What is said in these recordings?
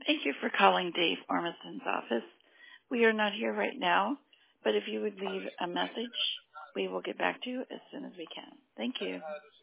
Thank you for calling Dave Ormison's office. We are not here right now, but if you would leave a message, we will get back to you as soon as we can. Thank you.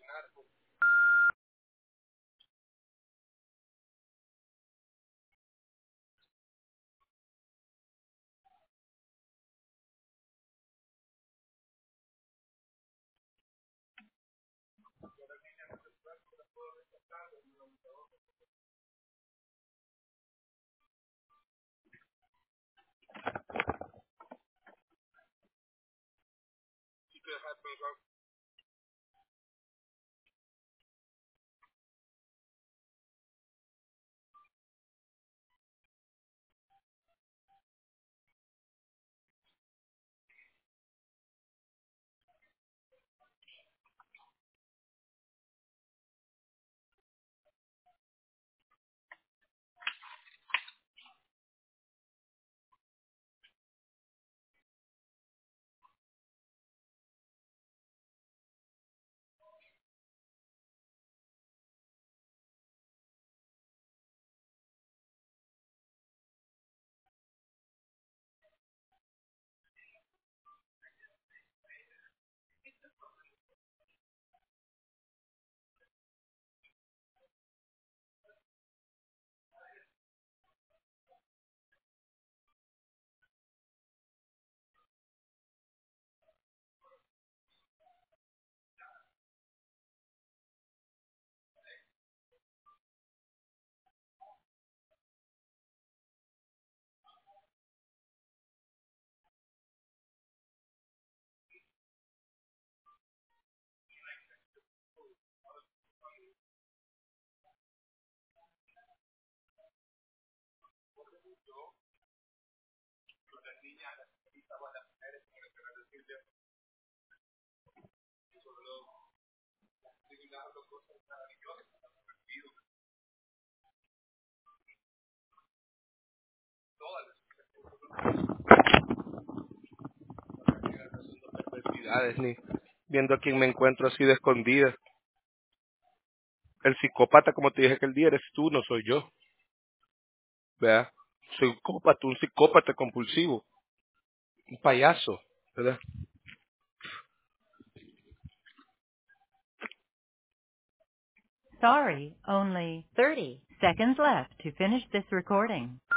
Ni viendo a quién me encuentro así de escondida. El psicópata, como te dije aquel día, eres tú, no soy yo. ¿Verdad? Soy un psicópata compulsivo, un payaso, ¿verdad? Sorry, only 30 seconds left to finish this recording.